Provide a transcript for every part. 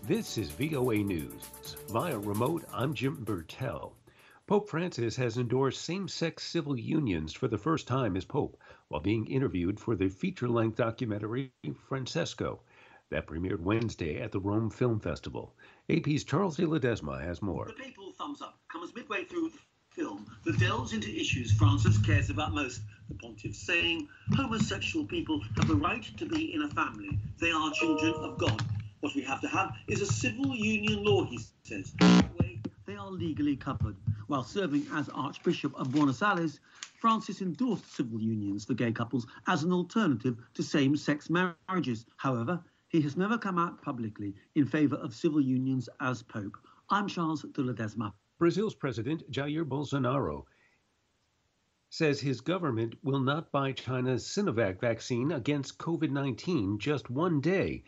This is VOA News. Via remote, I'm Jim Burtell. Pope Francis has endorsed same-sex civil unions for the first time as Pope while being interviewed for the feature-length documentary Francesco that premiered Wednesday at the Rome Film Festival. AP's Charles de Ledesma has more. The papal thumbs up comes midway through the film that delves into issues Francis cares about most. The pontiff saying homosexual people have the right to be in a family. They are children of God. What we have to have is a civil union law, he says. That way, they are legally covered. While serving as Archbishop of Buenos Aires, Francis endorsed civil unions for gay couples as an alternative to same-sex marriages. However, he has never come out publicly in favour of civil unions as Pope. I'm Charles de Ledesma. Brazil's President Jair Bolsonaro says his government will not buy China's Sinovac vaccine against COVID-19 just one day.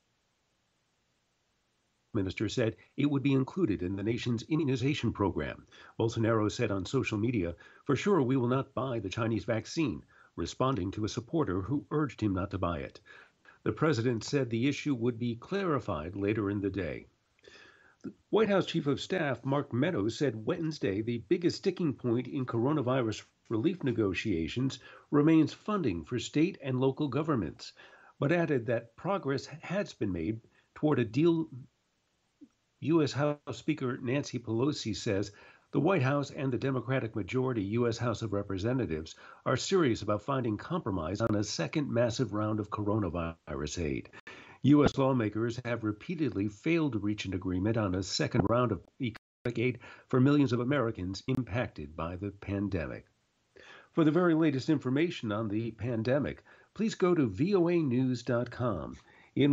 Minister said it would be included in the nation's immunization program. Bolsonaro said on social media, "For sure we will not buy the Chinese vaccine," responding to a supporter who urged him not to buy it. The president said the issue would be clarified later in the day. The White House Chief of Staff Mark Meadows said Wednesday the biggest sticking point in coronavirus relief negotiations remains funding for state and local governments, but added that progress has been made toward a deal. U.S. House Speaker Nancy Pelosi says the White House and the Democratic majority U.S. House of Representatives are serious about finding compromise on a second massive round of coronavirus aid. U.S. lawmakers have repeatedly failed to reach an agreement on a second round of economic aid for millions of Americans impacted by the pandemic. For the very latest information on the pandemic, please go to voanews.com.